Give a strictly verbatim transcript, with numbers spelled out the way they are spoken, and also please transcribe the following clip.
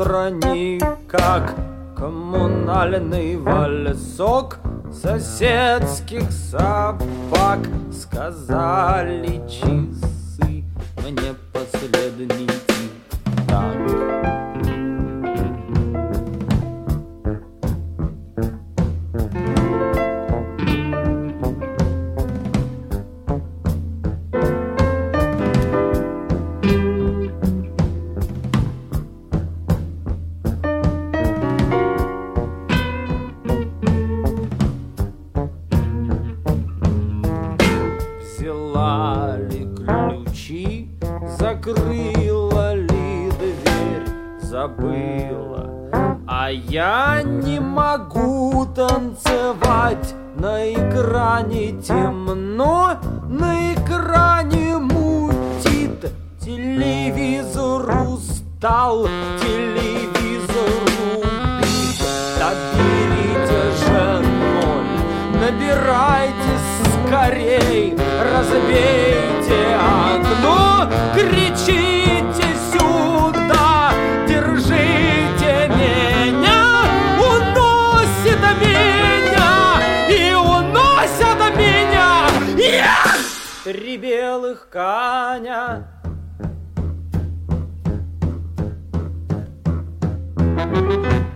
утро никак. Коммунальный вальсок соседских собак. Сказали часы мне последний тик-так. Взяла ли ключи, закрыла ли дверь, забыла. А я не могу танцевать, на экране темно, на экране мутит. Телевизор устал, телевизор убит. Да берите же ноль, набирайте скорей, разбейте окно, кричите сюда, держите меня, уносит меня и уносят меня. Я! Три белых коня. Thank you.